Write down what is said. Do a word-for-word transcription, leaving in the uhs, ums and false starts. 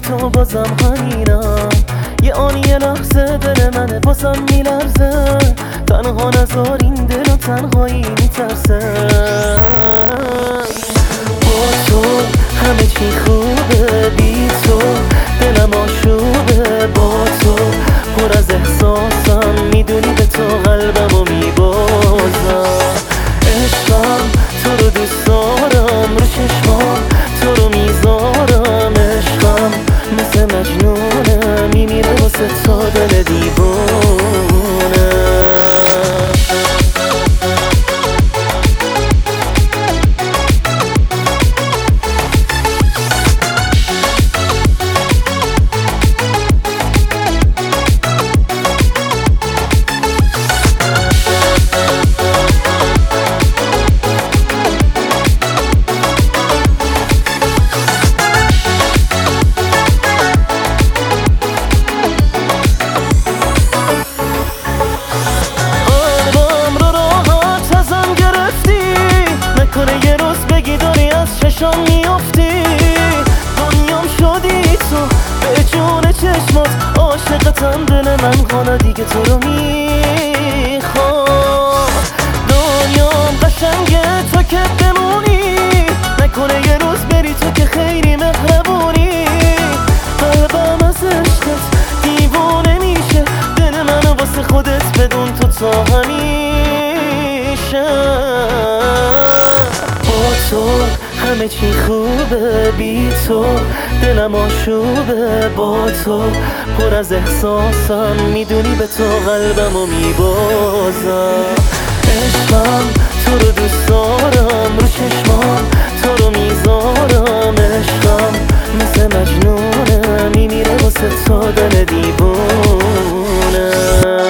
تو بازم همینم. یه آن یه لحظه دل منه بازم میلرزه، تنها نذار این دل و تنهایی میترسه. با تو همه چی خوبه، بی تو دلم آشوبه. با تو پر از احساسم، میدونی به تو قلبمو میبازم. عشقم تو رو دوست دارم، رو چشمام تو رو میذارم. عشقم مثل مجنونه، میمیره واسه تا دل دیوونه. چشام میافتی دنیام شدی تو، به جون چشمات عاشقتم. دل من خانه دیگه تو رو میخوام. دنیام قشنگه تو که بمونی، نکنه یه روز بری تو که خیلی مهربونی. قلبم از عشقت دیوونه میشه، دل منو واسه خودت بدون تو تا همیشه. با تو همه چی خوبه، بی تو دلم آشوبه. با تو پر از احساسم، میدونی به تو قلبمو میبازم. عشقم تو رو دوست دارم، رو چشمام تو رو میذارم. عشقم مثل مجنونه، میمیره واسه تا دل دیوونه.